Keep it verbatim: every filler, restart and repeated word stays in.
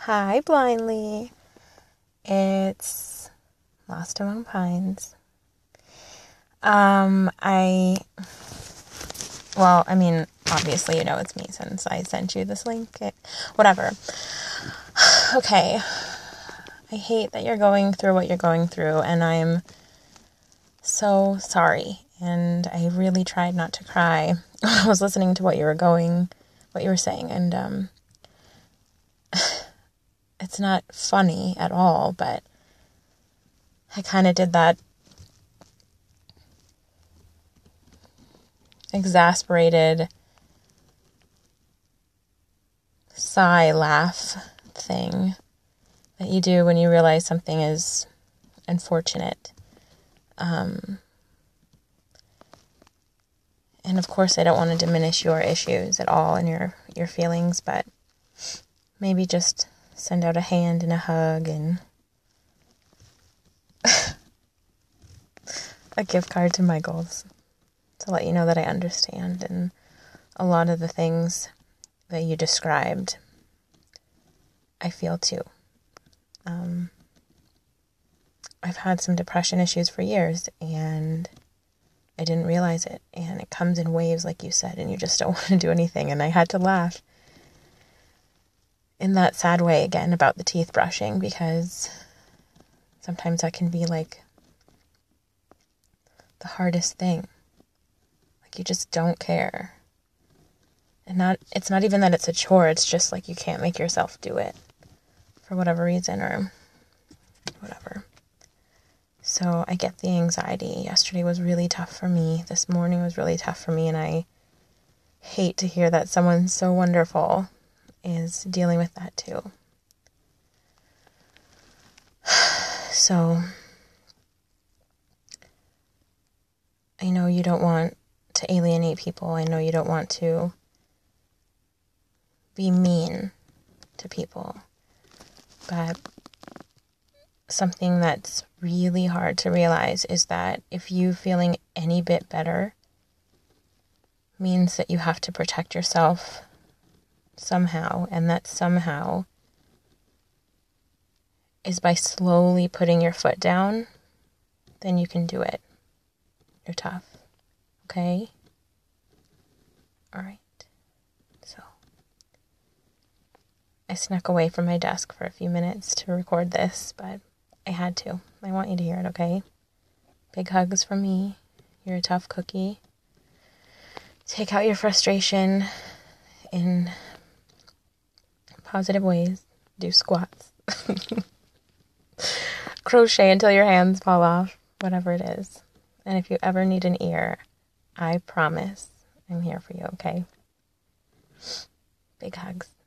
Hi, Blindly. It's Lost Among Pines. Um, I, well, I mean, obviously you know it's me since I sent you this link. It, whatever. Okay. I hate that you're going through what you're going through, and I'm so sorry. And I really tried not to cry when I was listening to what you were going, what you were saying, and, um, it's not funny at all, but I kind of did that exasperated sigh laugh thing that you do when you realize something is unfortunate. Um, and of course, I don't want to diminish your issues at all and your, your feelings, but maybe just send out a hand and a hug and a gift card to Michael's to let you know that I understand. And a lot of the things that you described, I feel too. Um, I've had some depression issues for years, and I didn't realize it. And it comes in waves, like you said, and you just don't want to do anything. And I had to laugh in that sad way again about the teeth brushing, because sometimes that can be like the hardest thing. Like you just don't care. And not it's not even that it's a chore, it's just like you can't make yourself do it for whatever reason or whatever. So I get the anxiety. Yesterday was really tough for me. This morning was really tough for me, and I hate to hear that someone so wonderful is dealing with that too. So I know you don't want to alienate people. I know you don't want to be mean to people. But something that's really hard to realize is that if you feeling any bit better means that you have to protect yourself somehow, and that somehow is by slowly putting your foot down, then you can do it. You're tough. Okay? All right. So I snuck away from my desk for a few minutes to record this, but I had to. I want you to hear it, okay? Big hugs from me. You're a tough cookie. Take out your frustration in positive ways. Do squats. Crochet until your hands fall off. Whatever it is. And if you ever need an ear, I promise I'm here for you, okay? Big hugs.